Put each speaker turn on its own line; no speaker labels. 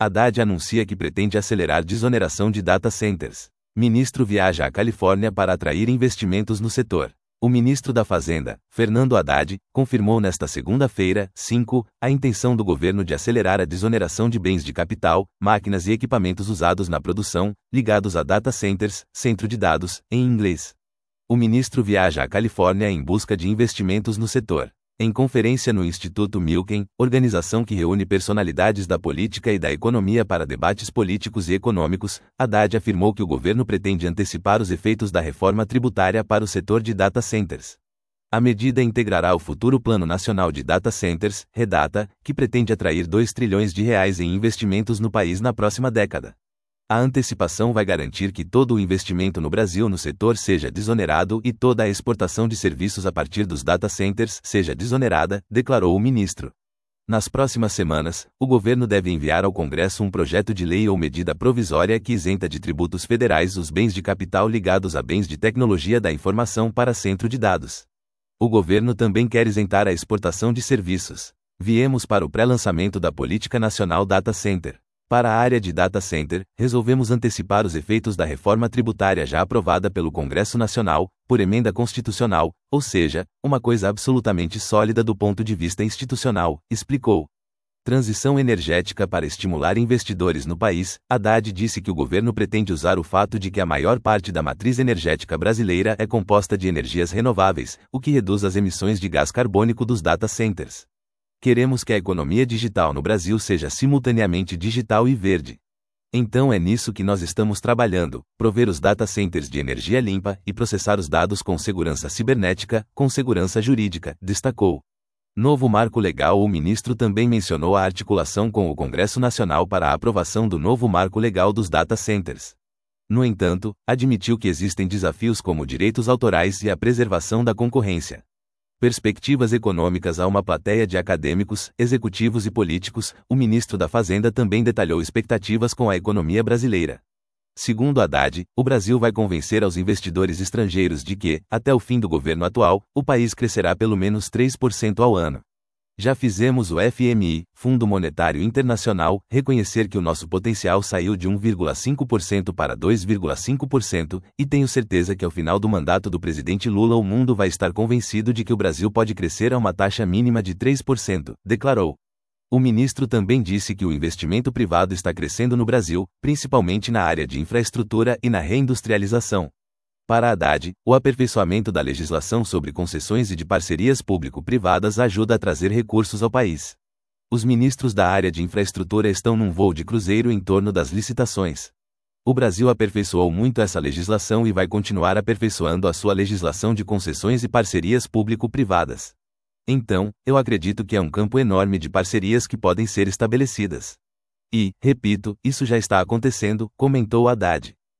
Haddad anuncia que pretende acelerar desoneração de data centers. Ministro viaja à Califórnia para atrair investimentos no setor. O ministro da Fazenda, Fernando Haddad, confirmou nesta segunda-feira, 5, a intenção do governo de acelerar a desoneração de bens de capital, máquinas e equipamentos usados na produção, ligados a data centers, centro de dados, em inglês. O ministro viaja à Califórnia em busca de investimentos no setor. Em conferência no Instituto Milken, organização que reúne personalidades da política e da economia para debates políticos e econômicos, Haddad afirmou que o governo pretende antecipar os efeitos da reforma tributária para o setor de data centers. A medida integrará o futuro Plano Nacional de Data Centers, REDATA, que pretende atrair R$2 trilhões em investimentos no país na próxima década. A antecipação vai garantir que todo o investimento no Brasil no setor seja desonerado e toda a exportação de serviços a partir dos data centers seja desonerada, declarou o ministro. Nas próximas semanas, o governo deve enviar ao Congresso um projeto de lei ou medida provisória que isenta de tributos federais os bens de capital ligados a bens de tecnologia da informação para centro de dados. O governo também quer isentar a exportação de serviços. Viemos para o pré-lançamento da Política Nacional Data Center. Para a área de data center, resolvemos antecipar os efeitos da reforma tributária já aprovada pelo Congresso Nacional, por emenda constitucional, ou seja, uma coisa absolutamente sólida do ponto de vista institucional, explicou. Transição energética para estimular investidores no país, Haddad disse que o governo pretende usar o fato de que a maior parte da matriz energética brasileira é composta de energias renováveis, o que reduz as emissões de gás carbônico dos data centers. Queremos que a economia digital no Brasil seja simultaneamente digital e verde. Então é nisso que nós estamos trabalhando, prover os data centers de energia limpa e processar os dados com segurança cibernética, com segurança jurídica, destacou. Novo marco legal. O ministro também mencionou a articulação com o Congresso Nacional para a aprovação do novo marco legal dos data centers. No entanto, admitiu que existem desafios como direitos autorais e a preservação da concorrência. Perspectivas econômicas a uma plateia de acadêmicos, executivos e políticos, o ministro da Fazenda também detalhou expectativas com a economia brasileira. Segundo Haddad, o Brasil vai convencer aos investidores estrangeiros de que, até o fim do governo atual, o país crescerá pelo menos 3% ao ano. Já fizemos o FMI, Fundo Monetário Internacional, reconhecer que o nosso potencial saiu de 1,5% para 2,5%, e tenho certeza que ao final do mandato do presidente Lula o mundo vai estar convencido de que o Brasil pode crescer a uma taxa mínima de 3%, declarou. O ministro também disse que o investimento privado está crescendo no Brasil, principalmente na área de infraestrutura e na reindustrialização. Para Haddad, o aperfeiçoamento da legislação sobre concessões e de parcerias público-privadas ajuda a trazer recursos ao país. Os ministros da área de infraestrutura estão num voo de cruzeiro em torno das licitações. O Brasil aperfeiçoou muito essa legislação e vai continuar aperfeiçoando a sua legislação de concessões e parcerias público-privadas. Então, eu acredito que é um campo enorme de parcerias que podem ser estabelecidas. E, repito, isso já está acontecendo, comentou Haddad.